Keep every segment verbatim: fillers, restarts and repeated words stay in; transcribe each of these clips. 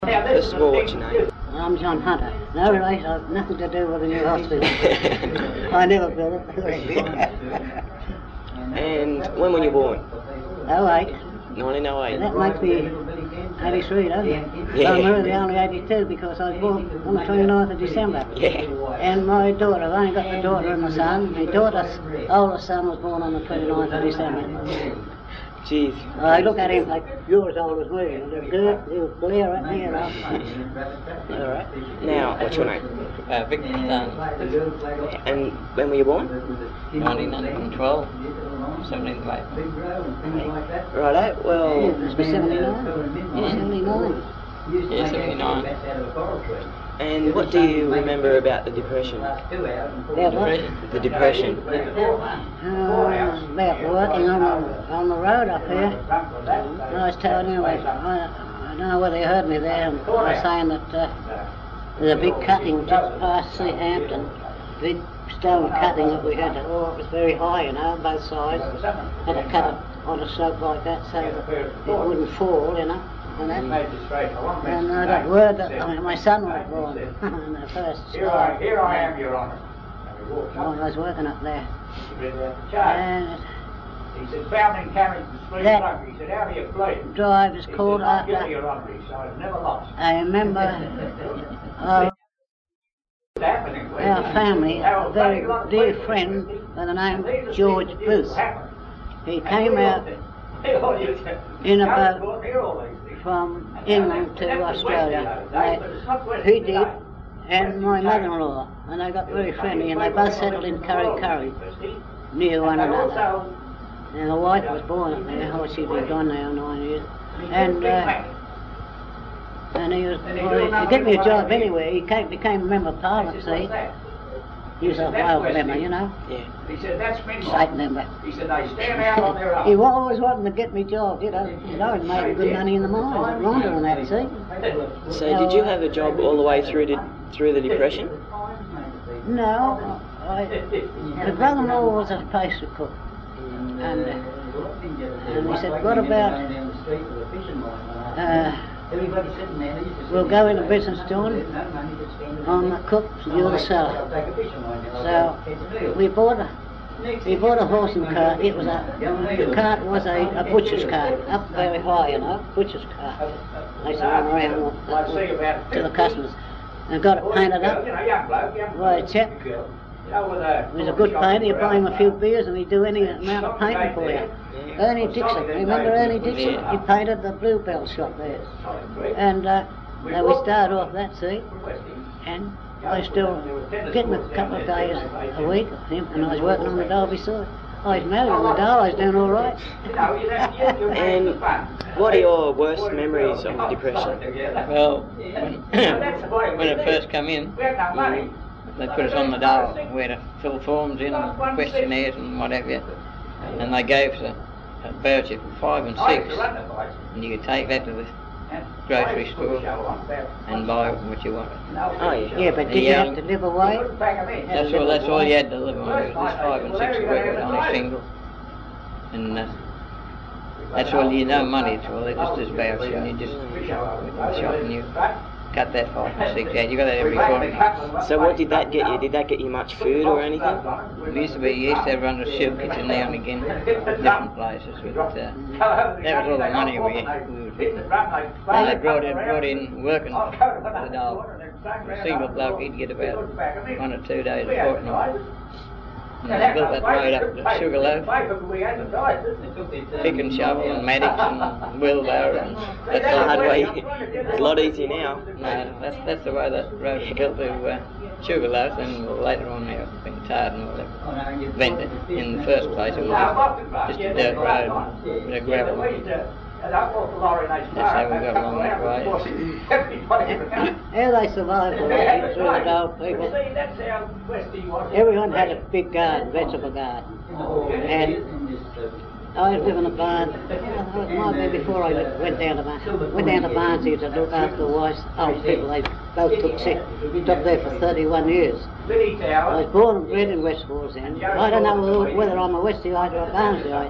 First of all, what's your name? I'm John Hunter. No relation, I've nothing to do with the new hospital. I never built it. And when were you born? Oh, eight. nineteen oh eight. That makes me eighty-three, doesn't it? Yeah. I'm really only eighty-two because I was born on the twenty-ninth of December. Yeah. And my daughter, I've only got the daughter and the son. My daughter's oldest son was born on the twenty-ninth of December. Jeez. I look at him like you're as old as me. They're good, they'll glare at me, you know. Alright. Now, what's your name? Uh, Victor Stan, And when were you born? nineteen twelve, seventeenth of April. Righto, well, It must be seventy-nine. seventy-nine. Yeah, seventy-nine. and what do you remember about the Depression? Yeah, what? The Depression. Uh, about working on the, on the road up here. And I was told anyway, I, I don't know whether you heard me there, and I was saying that uh, there's a big cutting just past Sea Hampton, big stone cutting that we had to, oh, it was very high, you know, on both sides. Had to cut it on a slope like that so that it wouldn't fall, you know. And, that. And I got word that I mean, my son was born in the first Here I, here I am, Your Honour. when I was working up there. Charge. And He said, found in Carrington Street, That- Rugby. He said, how do you play? drive is He called said, I'm guilty, after, Your Honour. He said, I've never lost. I remember uh, What's happening? our family, a very dear friend by the name of George Booth. He came out in a boat from England to Australia. They, he did, and my mother-in-law, and they got very friendly, and they both settled in Curry Curry, near one another. And the wife was born up there. Oh, she'd been gone now nine years. And uh, and he was, well, to get me a job anywhere, he came, became a member of Parliament, see. He was a Wales member, you know, Yeah. He said, that's me. state member. He said, they stand out on their own. He was always wanting to get me jobs, you know. You know, he made good money in the mines at Rhondda and that, see. So did you have a job all the way through to, through the Depression? No, I, my brother-in-law was a pastry cook. And, uh, and he said, what about, uh, we'll go into business, John. I'm the cook, you're the seller. So we bought a, we bought a horse and cart. It was a, the cart was a, a butcher's cart, up very high, you know, butcher's cart. I used to run around with, with, to the customers. And got it painted up by a chap. He was a good painter. You buy him a few beers and he'd do any amount of painting for you. Ernie Dixon, remember Ernie Dixon? He painted the Bluebell shop there. And uh, now we started off that, see, and I still getting a couple of days a week of him, and I was working on the dole beside. I was married on the dole, I was doing all right. And what are your worst memories of the Depression? Well, when, when it first came in, they put us on the dole. We had to fill forms in, questionnaires and whatever, and they gave us a, a voucher for five and six, and you could take that to the grocery store and buy what you wanted. Oh, yeah. Yeah, but did you have to live away? That's all. That's all you had to live on. It was five and six a week, was only single, and uh, that's all. You no money at all. They just just voucher, and you just shop and you cut that five and six out. You got that every fortnight. So what did that get you? Did that get you much food or anything? It used to be, you used to have run a soup kitchen now and again, different places, but uh, that was all the money we, we would get. And they brought in, brought in working for the dole. A single bloke, he'd get about one or two days a fortnight. And they built that road up to Sugarloaf, pick and shovel and maddocks and wheelbarrow, and That's the hard way. It's a lot easier now. no, that's, that's the way that road was built to uh, Sugarloaf, and later on now it's been tarred and all that. Vented. In the first place it was just, just a dirt road with a gravel. That's how we got along that way. How they survived all that through the dole people. Everyone had a big garden, vegetable garden. And I was living in a barn, it might be before I went down to Barnsley. Went down to Barnsley to look after the wives, old people, they both took sick. Stopped there for thirty-one years. I was born and bred in West Wallsend. I don't know whether I'm a Westie or a Barnsleyite now.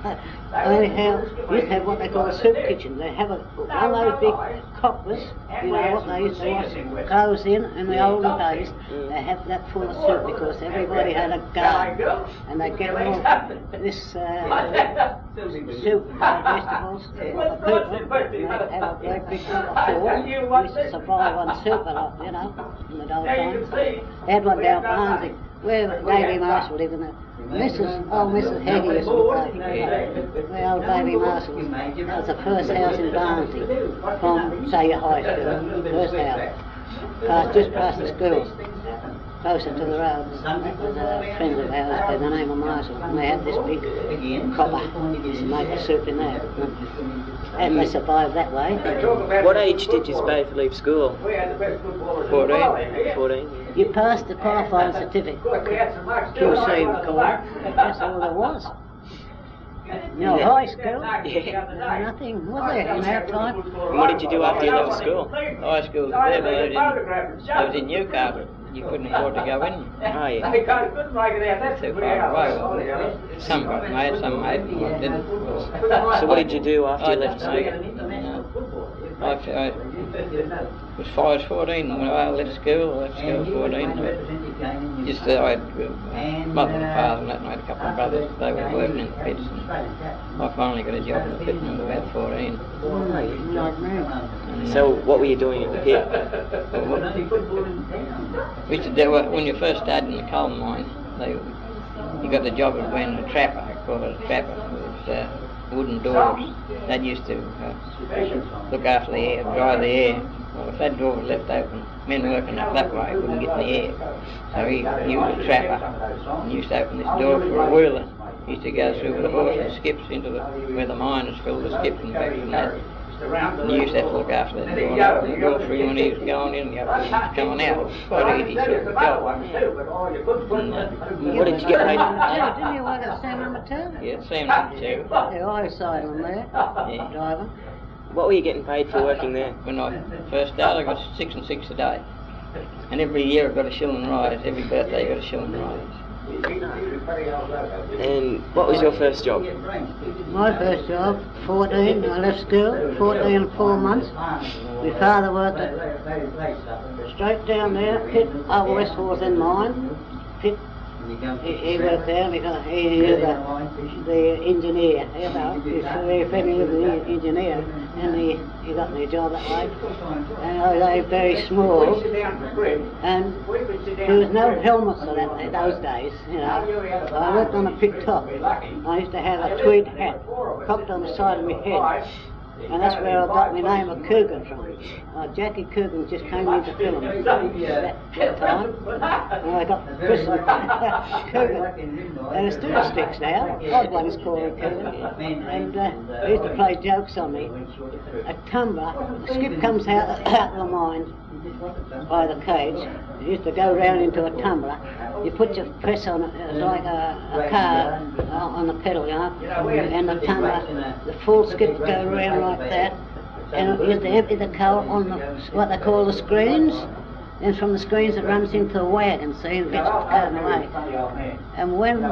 Anyhow, we used to have what they call a soup kitchen. They have a, one of those big coppers, you know, what they used to wash clothes in in the olden days. They have that full of soup because everybody had a garden. And they get all this uh, soup, uh, vegetables, for the people. And they have a great big pot. We used to survive on soup a lot, you know, in the old times. They had one down Barnsley, where Davy Marshall lived in it. Missus Oh, Missus Heggie used to say, where old Davy Marshall was. That was the first house in Barnsley from, say, your high school. First house. Past, just past the school. Closer to the road. That was a friend of ours by the name of Marshall. And they had this big copper to make the soup in there. And they survived that way. What age did you both leave school? Fourteen. Fourteen. You passed the qualifying certificate. Q C we call it. That's all there was. You know, high school, Yeah. nothing was there in our time. And what did you do after you left school? High school was there, but it was in, it was in Newcastle. You couldn't afford to go in. Oh, yeah. Too far away. Well, some got made, some made, and didn't. So what did you do after I you left didn't school? know. I, I was five, fourteen when I left school. I left school at fourteen. Just uh, I had uh, mother and father and that, and I had a couple of brothers. They were working in the pits, and I finally got a job in the pit when I was about fourteen. Like me. So what were you doing in the pit? We used to do it when you first started in the coal mine. They, you got the job of being a trapper. I call it a trapper. It was uh, wooden doors. That used to uh, look after the air, dry the air. Well, if that door was left open, men working up that way wouldn't get in the air. So he, he was a trapper. He used to open this door for a wheeler. He used to go through with a horse and skips into the where the miners filled the skips and back from that. And he used to have to look after that door, and open the door for him when he was going in and the other one was coming out. It was quite easy sort of job. And, uh, What did you get paid? Yeah, didn't you work at Sam number two? yeah, same number two. Yeah, I side on there, Yeah. driver. What were you getting paid for working there? When I first started, I got six and six a day. And every year I got a shilling rise. Every birthday I got a shilling rise. And what was your first job? My first job, fourteen, I left school, fourteen and four months. My father worked at, straight down there, pit, over West Horse in mine, pit. He, he worked there because he knew the, the engineer, you know, he's very familiar with the engineer, and he, he got me a job that way. And I was very small, and there was no helmets for that in those days, you know. I worked on a pit top. I used to have a tweed hat cocked on the side of my head. And that's where I got my name of Coogan from. Uh, Jackie Coogan just came into film at that, that time. And I got christened Coogan. And it still sticks now. Odd one's called Coogan. And uh, they used to play jokes on me. A tumbler, a skip comes out, out of the mine by the cage. You used to go round into a tumbler. You put your press on it, it was like a, a car uh, on the pedal, you know, and the tumbler, the full skip would go round like that, and you used to empty the coal on the, what they call the screens, and from the screens it runs into the wagon, see, and gets the cart away. And when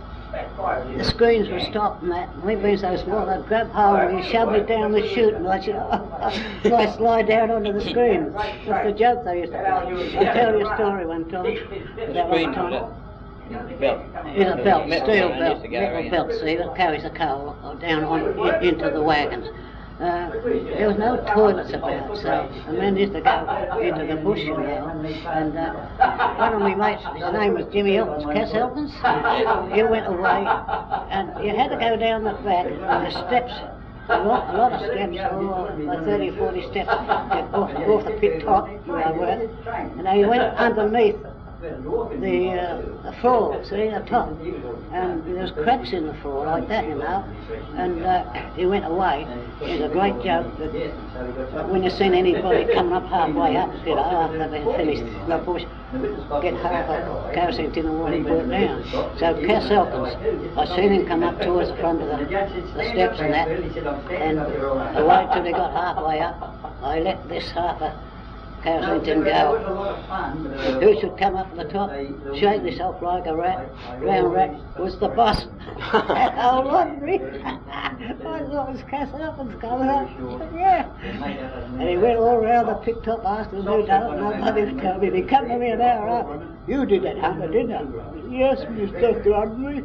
the screens were stopped and that, and we'd been so small, they'd grab hold of me, shove me down the chute, and I'd, so I'd slide down onto the screen. That's the joke they used to play. I'll tell you a story one time. That one time. Belt. In a belt, Metal steel one, belt, used to go metal around. belt, see, that carries the coal down on, in, into the wagons. Uh, there was no toilets about, so the men used to go into the bush, you know, and uh, one of my mates, his name was Jimmy Elkins, Cass Elkins, he went away, and you had to go down the back, and the steps, a lot, a lot of steps, oh, like thirty or forty steps, off, off the pit top, where I worked, and he went underneath the, uh, the floor, see, the top, and there was cracks in the floor like that, you know, and uh, he went away. It was a great joke that when you seen anybody coming up halfway up, you know, after they've finished the bush, get half a kerosene tin and water and put it down. So Cass Elkins, I seen him come up towards the front of the, the steps and that, and I waited till they got halfway up. I let this half a kerosene tin go. Who should come up to the top, shake this off like a rat, round rat, was the boss. Old Rodney. I thought it was Cass Upton's coming up. Yeah. And he went all round the pit top, asked him who done it, nobody would tell me. He come to me an hour after. You did that, Hunter, didn't you? Yes, Mister Rodney.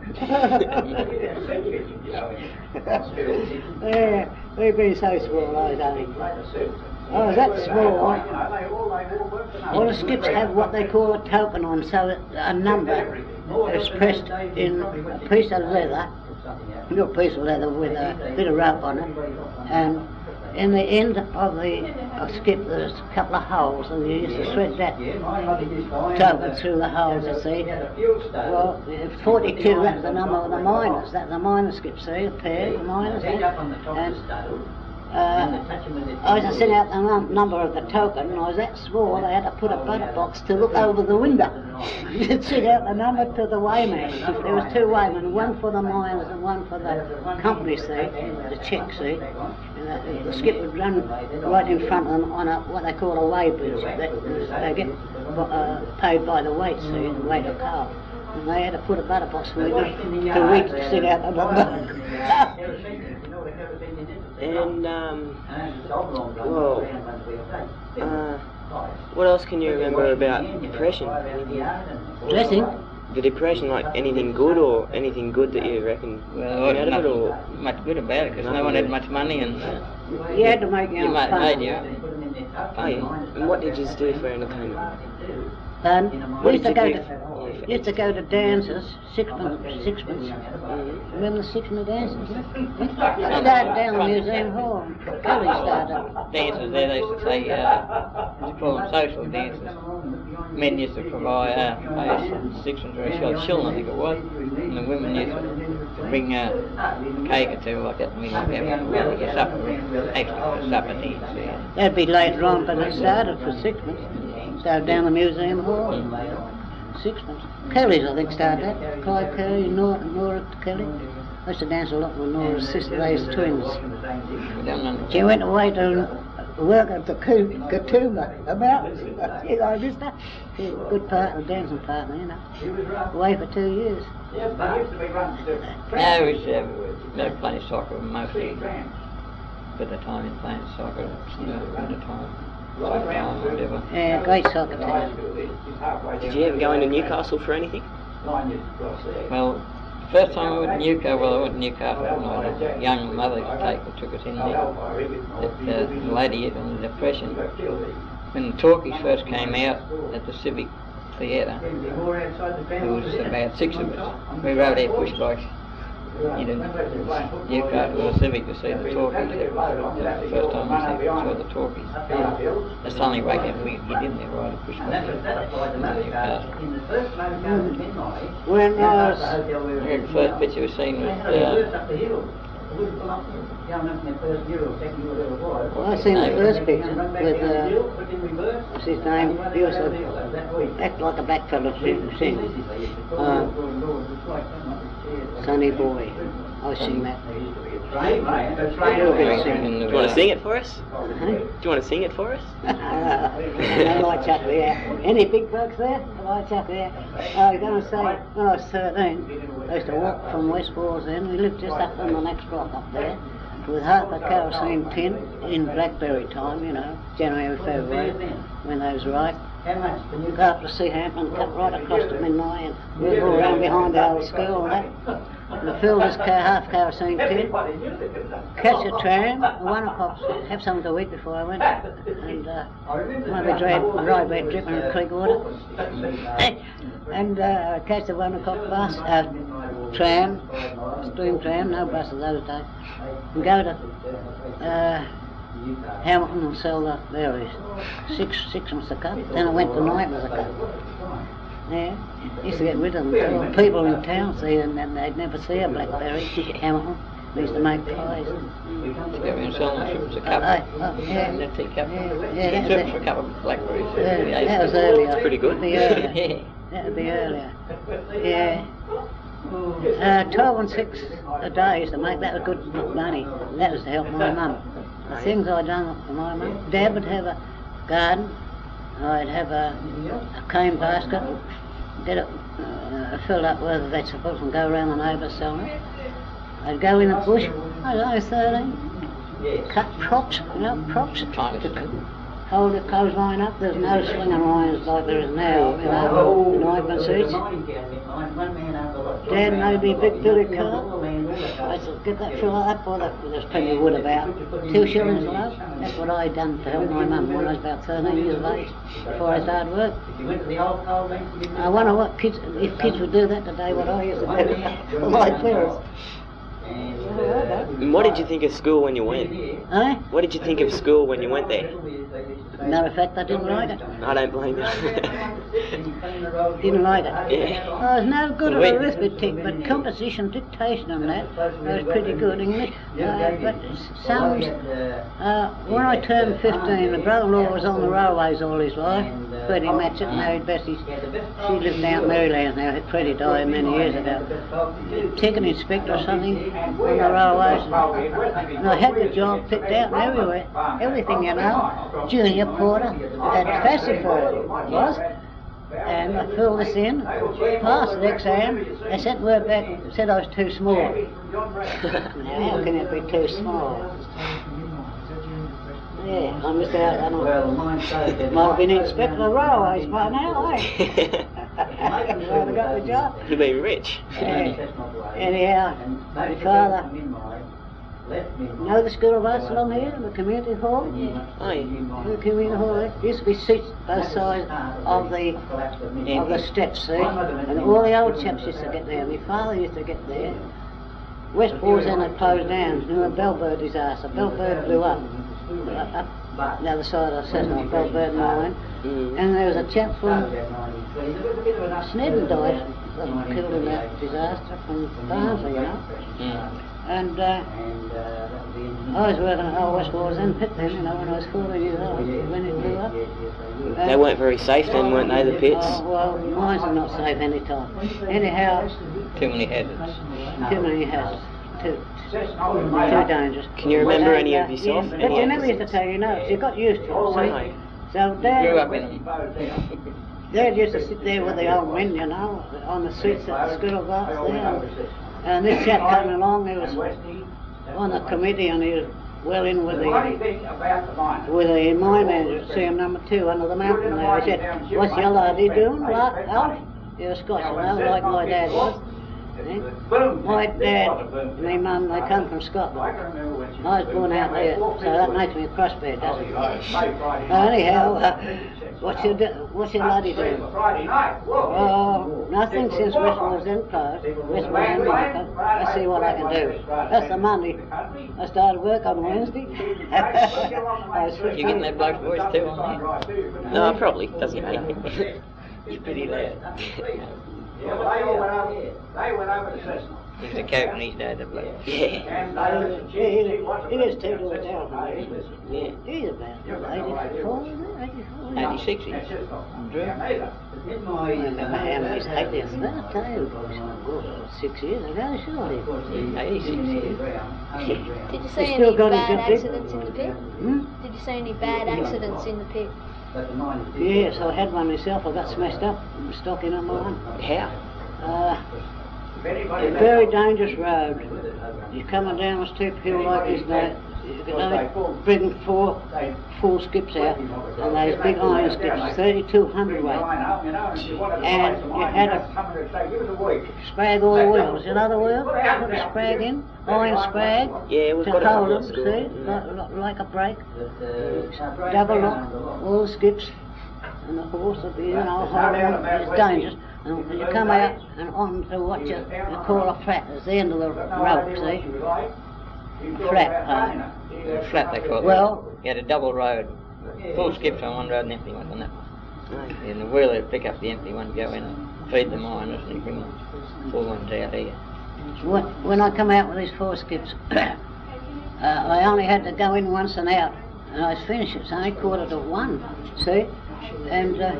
Yeah, we've been so small, those days. I was that small. All the skips have what they call a token on, so that a number is pressed in a piece of leather, a little piece of leather with a bit of rope on it, and in the end of the uh, skip there's a couple of holes, and you used to thread that token through the holes, you see. Well, forty-two, that's the number of the miners, that's the miner skip, see, a pair of miners, and Uh, I was sending out the num number of the token, and I was that small they had to put a butter box to look over the window. You'd send out the number to the weighman. There was two weighmen, one for the miners and one for the company, see, the check, see. And the, the skip would run right in front of them on a, what they call a weigh bridge. They, they get uh, paid by the weight, see, the weight of coal. And they had to put a butter box for me to reach to send out the number. And, um, well, uh, what else can you remember about depression? Anything? Dressing? The depression, like anything good or anything good that you reckon Well, came out of it, or? nothing much good about it, because no one had much money, and uh, You had to make your you own might fun. made you. Oh, yeah. And what did you do for entertainment? Fun. What We used to did go you to, do? used to go to dances, sixpence, sixpence. Mhm. Remember the sixpence dances? I started down the museum hall. Kelly started. Dances there, they used to say, uh, they call them social dances. Men used to provide uh, pay sixpence or a shilling, shilling, I think it was, and the women used to bring uh, cake or two like that, and we like having a supper, extra for supper dance. Yeah. That'd be later on, but it started for sixpence. Started down the museum hall. Sixpence. Kelly's, I think, started that. Clive Kelly, Nora, Nora Kelly. I used to dance a lot with Nora's sister, those twins. We don't know. She went away to work at the Katoomba, the mountains. You know, mister. She's a good partner, dancing partner, you know. Away for two years. No, we used to have, we had plenty of soccer, mostly spent the time in playing soccer, you know, at the time. Soccer time, whatever. Yeah, great soccer team. Did you ever go into Newcastle for anything? Well, first time I went to Newcastle, well, I went to Newcastle when I was a young mother to take and took us in there. That uh, lady hit on the depression. When the talkies first came out at the Civic Theatre, there was about six of us. We rode our push bikes into Newcastle or Civic to see the talkies. That was the first time we saw the talkies. That's the only way that we get in there, ride a push bike into Newcastle. When I was, The first picture we seen was uh, well, I seen the first picture with, uh, what's his name? He was a, act like a black fella sing. sing. Uh, Sonny Boy. I sing that. Real good singing. Do you want to sing it for us? Huh? Do you want to sing it for us? No lights up there. Any big bugs there? Lights up there. I was going to say, when I was thirteen, I used to walk from West Wallsend. We lived just up on the next block up there, with half a kerosene tin in blackberry time, you know, January, February, when they was ripe. Go up to Seahampton, cut right across to Midnight, and we'll go around behind the old school and that. And fill this car, half kerosene tin, catch a tram, one o'clock, have something to eat before I went, and uh, maybe drive, ride back dripping in creek water, and uh, catch the one o'clock bus, uh, tram, steam tram, no buses those days, and go to uh, Hamilton and sell the berries, six, sixpence a cup, then I went to ninepence a cup. Yeah, used to get rid of them. There were people in town see them and they'd never see a blackberry. Hamilton, we used to make pies. to go in and sell them trips a cup. Oh, oh, yeah. That tea cup. Yeah, yeah, that's Trips it. for a cup of blackberries. Yeah, that was earlier. That's pretty good. That'd be earlier. Yeah. That'd be earlier. Yeah. Uh, twelve and six a day used to make, that was good money. That was to help my mum. The things I'd done for my mum. Dad would have a garden. I'd have a, a cane basket, get it uh, filled up with vegetables and go around the neighbours selling it. I'd go in the bush, I was only thirteen, cut props, you know, props, to hold the clothesline up. There's no slinging lines like there is now, you know, in open seats. Dad made me a big billy cart. I said, get that filled up, or there's plenty of wood about. Two shillings a load. That's what I done to help my mum when I was about thirteen years of age, before I started work. I wonder what kids, if kids would do that today, what I used to do for my parents. And what did you think of school when you went? Eh? What did you think of school when you went there? Matter of fact, I didn't like it. I don't blame you. Didn't like it. Yeah. I was no good at Wait. arithmetic, but composition, dictation and that, I was pretty good. English, uh, but sums, uh, when I turned fifteen, the brother-in-law was on the railways all his life. Freddie Matchett married Bessie. She lived down Maryland now. Freddie died many years ago. Ticket inspector or something on the railways. And I had the job picked out everywhere. Everything, you know. Junior porter, had capacity for it, was. And I filled this in, passed the exam. They sent word back and said I was too small. Now, how can it be too small? Yeah, I missed out on it. Might have been inspector of railways by now, eh? I got the job. You've been rich. Yeah. Anyhow, my father, know the school bus along here, the community hall? Oh, yeah. The community hall, there used to be seats both sides of the of the steps, see? And all the old chaps used to get there. My father used to get there. West Wallsend had closed down, you know, the Bellbird disaster. Bellbird blew up. Up the other side of the Cessna, Bellbird mine. Mm. And there was a chap from Snedden died, killed in that disaster from Barnsley, you know. Mm. And uh, I was working at Old West Wallsend pit then, you know, when I was fourteen years old, when it blew up. Uh, They weren't very safe then, weren't they, the pits? Oh, well, mines are not safe any time. Anyhow, Too many hazards. too many hazards. Too, too dangerous. Can you remember And, any uh, of yourself? yes, Any but you never used to accidents? tell your notes. You got used to it, see? No. So Grew Dad, up in them. Dad used to sit there with the old men, you know, on the seats at the school bus there. And this chap came along, he was on the committee and he was well in with the with the mine manager, C M number two, under the mountain there. He said, what's your laddie doing, Lark, Alf? He was Scotch, you know, like my dad was. Eh? My dad and my mum, they come from Scotland. I was born out there, so that makes me a crossbred, doesn't it? Uh, anyhow, uh, what's your, what's your laddie doing? Oh, nothing since West Wallsend closed. West Wallsend, I see what I can do. That's the Monday. I started work on Wednesday. I was You getting that bloke's voice too on there? No, probably. Doesn't matter. He's pretty loud. Yeah, but they all went over, they went over to Cessna. He's a coat and he's dead, the bloke. Yeah. And they said, gee, gee, what's He lives two doors down from me. Yeah. He's about eighty-four, eighty-four. eighty-six That's years. just not. Drew. Yeah, neither. I remember how he's taken this that time. Six years ago, surely. eighty-six years. Did you see He's still any got his bad good bit. accidents in the pit? Hmm? Did you see any bad accidents in the pit? Yes, I had one myself. I got smashed up, stocking on my one. How? Uh, a very dangerous road. You're coming down a steep hill like this now. You can only bring four full skips out, and those big iron skips, thirty-two hundred weight. And you had to sprag all the wheels. You know the wheel? Put a sprag in, iron sprag, Yeah, we've to got it hold on them, school. see, like, like- like a brake. Double lock, all the skips, and the horse will be, you know, holding them. It's dangerous. And you come out and on to what you, you call a flat. It's the end of the rope, see? A flat. Uh, Flat they call it. Well- You had a double road. Full skips on one road and empty ones on that one. No. And the wheeler would pick up the empty one, go in and feed the miners and bring the full ones out here. when, when I come out with these four skips, uh, I only had to go in once and out. And I was finished. It's only quarter to one, see? And, uh,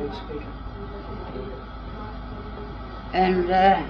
and, uh,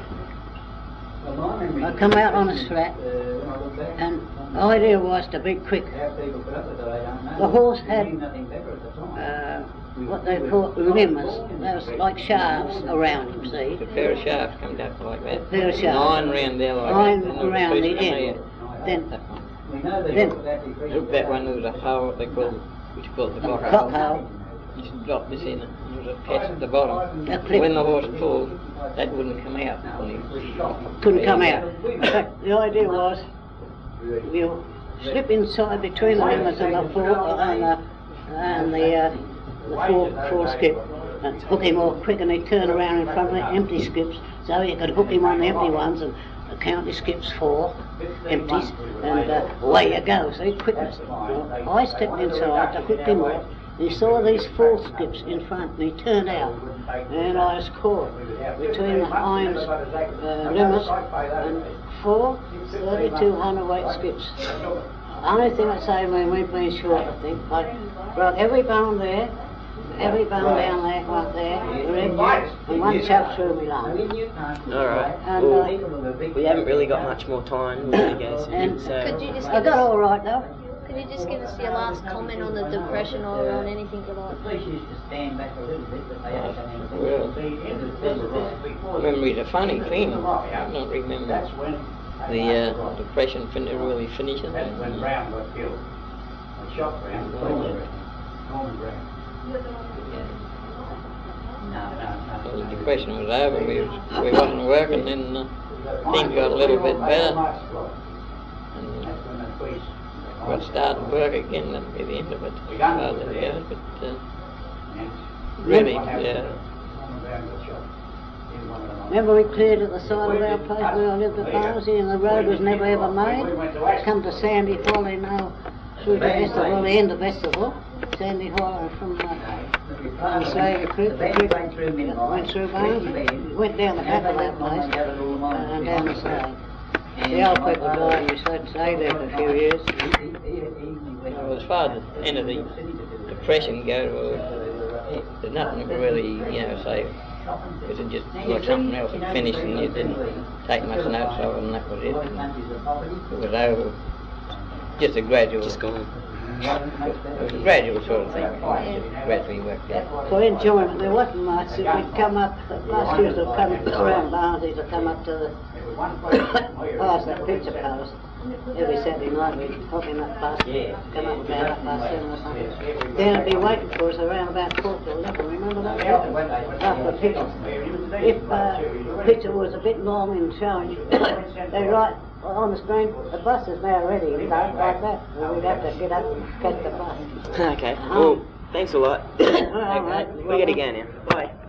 I come out on a flat, and the idea was to be quick. The horse had uh, what they call limbers. There was like shafts around him, see? A pair of shafts comes up like that. A pair of shafts. Nine round there like Nine that. And round there was a the piece of end. meat. Then, That one. then Look, that one, there was a hole, what they call, which you call it the a cock cock hole. hole. You should drop this in, and there was a catch at the bottom. A clip. When the horse pulled, that wouldn't come out. Couldn't come out. But the idea was, you slip inside between the limbers and the fore and the and the, uh, the fore, fore skip, and hook him off quick, and he'd turn around in front of the empty skips, so you could hook him on the empty ones and count the skips four empties, and uh, away you go. See, quickness. Well, I stepped inside to hook him off. He saw these four skips in front, and he turned out, and I was caught between the hinds uh, limbers and four thirty-two hundredweight skips. The only thing that saved me, we'd been short, I think. I broke every bone there, every bone down there, right there, the rib, and one chap through me lung. Alright. And, Well, uh, we haven't really got much more time, I guess. And- So, Could you just I give got us, all right though. could you just give us your last comment on the depression or on anything you like? Well, memory's a funny thing. I don't remember the uh, depression fin really finishing. That's when Brown got killed. They shot Brown. Norman Brown. So the depression was over. We, was, we wasn't working, then uh, things got a little bit better. And uh, got started work again. That'll be the end of it. Hard to get it, but uh, really, yeah. Remember we cleared at the side of our place where I lived at Barnsley, and the road was never ever made. Come to Sandy Hollow now, through the festival, the end of festival, Sandy Hollow from the from Slater Creek, the creek went through Barnsley, went down the back of that place, and down the side. The old people died, and we stayed stayed there for a few years. Well, as far as the end of the depression goes, well, there's nothing really, you know, say, because it just like something else had finished and you didn't take much notes of it, and that was it. And it was over. Just a gradual, just gone. it was a gradual sort of thing. It just gradually worked out. For enjoyment, there wasn't much. We'd come up, last years would come around Barnsley to come up to the past that picture post. Every Saturday night we'd hop in that bus, come up about half past seven or something. Then it'd be waiting for us around about quarter to eleven, remember that? After the picture. If uh, the picture was a bit long in showing, they'd write on the screen, the bus is now ready, and like that. And we'd have to get up and catch the bus. Okay. Well, thanks a lot. All right. We gotta go now. Bye.